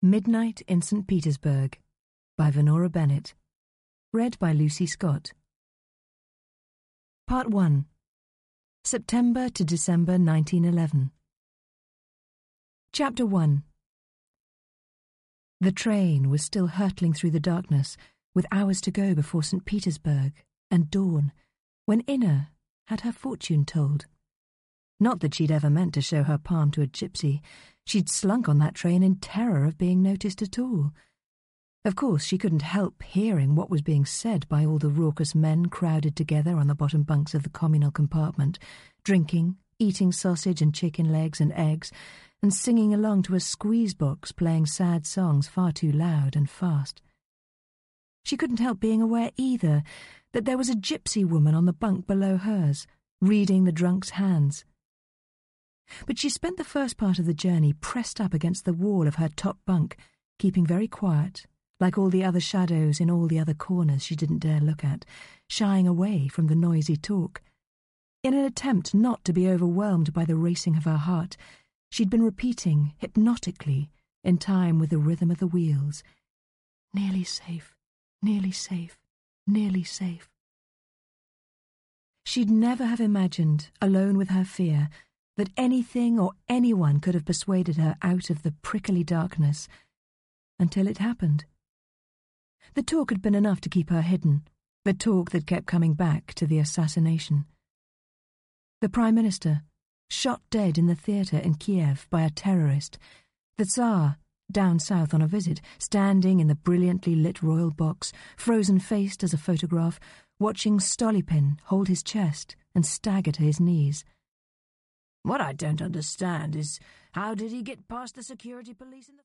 Midnight in St. Petersburg by Venora Bennett. Read by Lucy Scott. Part 1. September to December 1911. Chapter 1. The train was still hurtling through the darkness, with hours to go before St. Petersburg and dawn, when Inna had her fortune told. Not that she'd ever meant to show her palm to a gypsy. She'd slunk on that train in terror of being noticed at all. Of course, she couldn't help hearing what was being said by all the raucous men crowded together on the bottom bunks of the communal compartment, drinking, eating sausage and chicken legs and eggs, and singing along to a squeeze box playing sad songs far too loud and fast. She couldn't help being aware either that there was a gypsy woman on the bunk below hers, reading the drunk's hands. But she spent the first part of the journey pressed up against the wall of her top bunk, keeping very quiet, like all the other shadows in all the other corners she didn't dare look at, shying away from the noisy talk. In an attempt not to be overwhelmed by the racing of her heart, she'd been repeating, hypnotically, in time with the rhythm of the wheels, "Nearly safe, nearly safe, nearly safe." She'd never have imagined, alone with her fear, that anything or anyone could have persuaded her out of the prickly darkness, until it happened. The talk had been enough to keep her hidden, the talk that kept coming back to the assassination. The Prime Minister, shot dead in the theatre in Kiev by a terrorist, the Tsar, down south on a visit, standing in the brilliantly lit royal box, frozen-faced as a photograph, watching Stolypin hold his chest and stagger to his knees. "What I don't understand is, how did he get past the security police in the